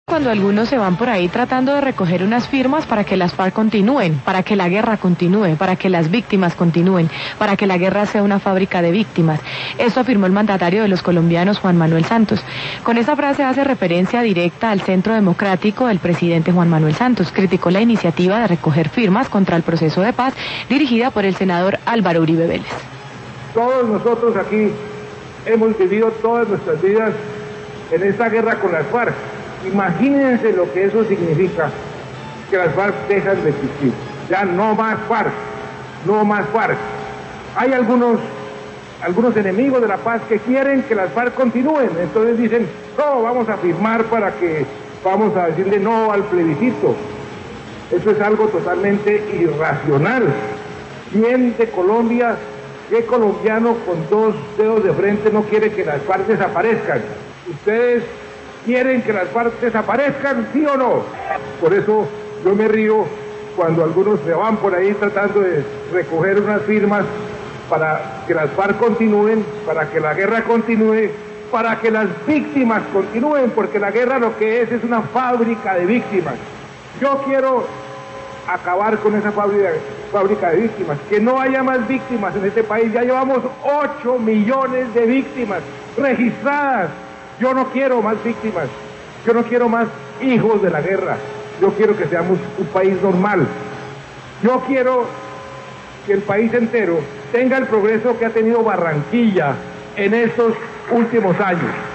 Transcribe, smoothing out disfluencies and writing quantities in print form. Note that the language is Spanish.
Cuando algunos se van por ahí tratando de recoger unas firmas para que las FARC continúen, para que la guerra continúe, para que las víctimas continúen, para que la guerra sea una fábrica de víctimas. Esto afirmó el mandatario de los colombianos, Juan Manuel Santos. Con esa frase hace referencia directa al Centro Democrático del presidente Juan Manuel Santos. Criticó la iniciativa de recoger firmas contra el proceso de paz dirigida por el senador Álvaro Uribe Vélez. Todos nosotros aquí hemos vivido todas nuestras vidas en esta guerra con las FARC. Imagínense lo que eso significa, que las FARC dejan de existir. Ya no más FARC, no más FARC. Hay algunos enemigos de la paz que quieren que las FARC continúen, entonces dicen, no, vamos a firmar vamos a decirle no al plebiscito. Eso es algo totalmente irracional. ¿Quién de Colombia, qué colombiano con dos dedos de frente no quiere que las FARC desaparezcan? ¿Ustedes quieren que las FARC desaparezcan, sí o no? Por eso yo me río cuando algunos se van por ahí tratando de recoger unas firmas para que las FARC continúen, para que la guerra continúe, para que las víctimas continúen, porque la guerra lo que es una fábrica de víctimas. Yo quiero acabar con esa fábrica de víctimas, que no haya más víctimas en este país. Ya llevamos 8 millones de víctimas registradas. Yo no quiero más víctimas, yo no quiero más hijos de la guerra, yo quiero que seamos un país normal. Yo quiero que el país entero tenga el progreso que ha tenido Barranquilla en estos últimos años.